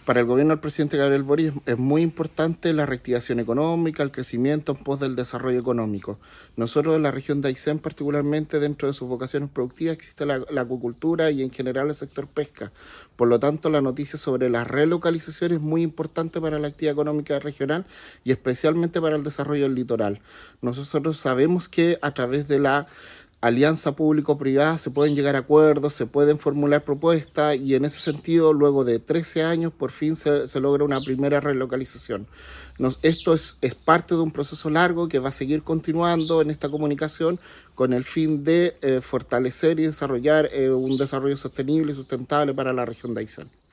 Para el gobierno del presidente Gabriel Boric es muy importante la reactivación económica, el crecimiento en pos del desarrollo económico. Nosotros en la región de Aysén, particularmente dentro de sus vocaciones productivas, existe la acuicultura y en general el sector pesca. Por lo tanto, la noticia sobre la relocalización es muy importante para la actividad económica regional y especialmente para el desarrollo del litoral. Nosotros sabemos que a través de la alianza público-privada se pueden llegar a acuerdos, se pueden formular propuestas y en ese sentido, luego de 13 años, por fin se logra una primera relocalización. Esto es parte de un proceso largo que va a seguir continuando en esta comunicación con el fin de fortalecer y desarrollar un desarrollo sostenible y sustentable para la región de Aysén.